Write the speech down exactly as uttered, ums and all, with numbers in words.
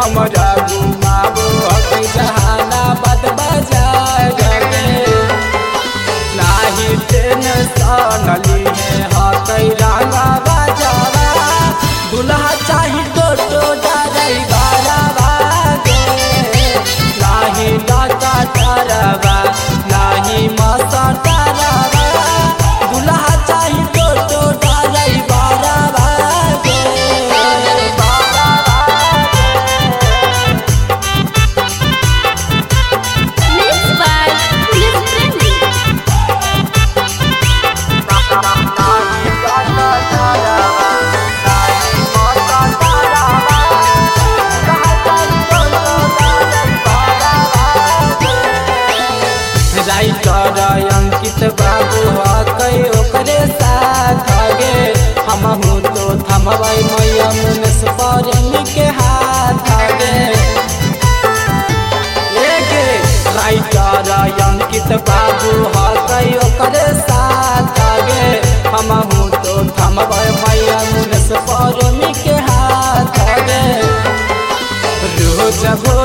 हमरा घुमाबो हकै जहानाबाद बाजार गे नाही टेंशन लिए हकै रंगा बाजारा दुल्हा चाही टोटो ड्राइवर गे नाही डाका डरवा नाही मसा डरवा दुल्हा चाही टोटो ड्राइवर गे Mixed by Police Friendly. Writer Ankit बाबू हकै ओकरे साथ गे हमहू तो थमबै मैया मुनेश प्रेमी के हाथ गे गे राइटर अंकित बाबू हकै ओकरे साथ गे हमहू तो थमबै मैया मुनेश प्रेमी के हाथ गे रोज हो